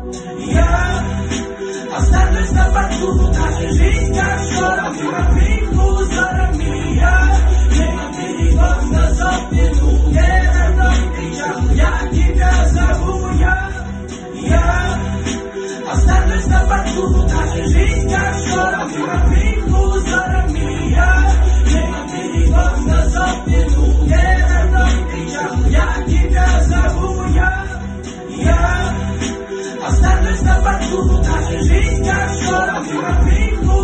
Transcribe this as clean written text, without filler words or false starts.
Ja ostanę na parku, na leżyskach, szorach, na rynku, z orami. Ja nie mieli można sobie nie będą widział, jak nie zawołuję. Ja ostanę na parku, na leżyskach, szorach, na rynku, z orami. Ja nie mieli można sobie nie będą widział, jak nie zawołuję. Ja ostanę na parku, na leżyskach, szorach, na rynku.